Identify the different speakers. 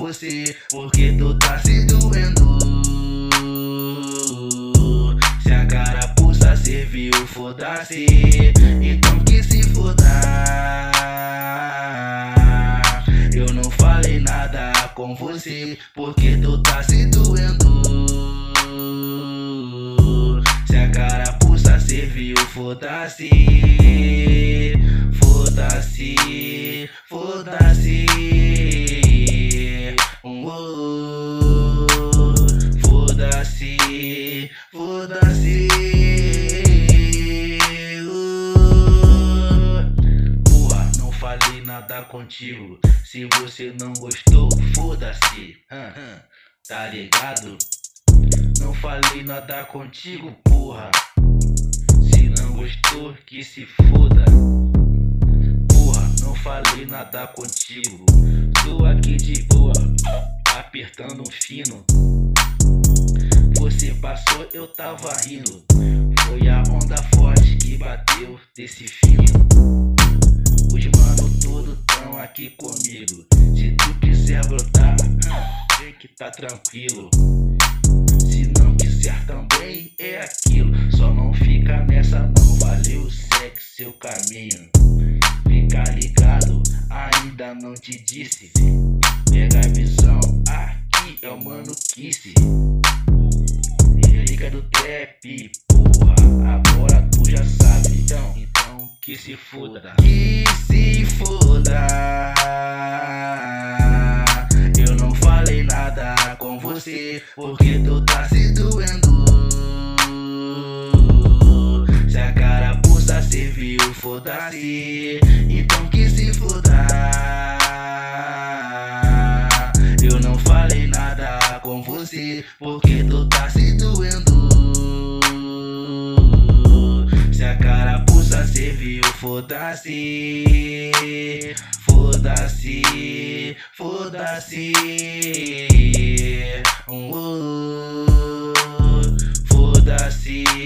Speaker 1: você, porque tu tá se doendo. Se a carapuça serviu, foda-se, então que se foda. Eu não falei nada com você, porque tu tá se doendo. Se a carapuça serviu, foda-se, foda-se, foda-se. Foda-se, foda-se. Porra, não falei nada contigo. Se você não gostou, foda-se. Tá ligado? Não falei nada contigo, porra. Se não gostou, que se foda. Porra, não falei nada contigo. Tô aqui de boa, apertando um fino. Você passou, eu tava rindo. Foi a onda forte que bateu desse fino. Os mano todos tão aqui comigo. Se tu quiser brotar, vem que tá tranquilo. Se não quiser também é aquilo. Só não fica nessa não. Valeu, segue seu caminho. Fica ligado, ainda não te disse. Pega a visão, aqui é o Mano Kiss. Liga do trap, porra, agora tu já sabe. Então que se foda. Que se foda. Eu não falei nada com você, porque tu tá se doendo. Se a carapuça serviu, foda-se, então que se foda. Eu não falei nada com você, porque tu tá se doendo. Se a carapuça serviu, foda-se, foda-se, foda-se. Foda-se.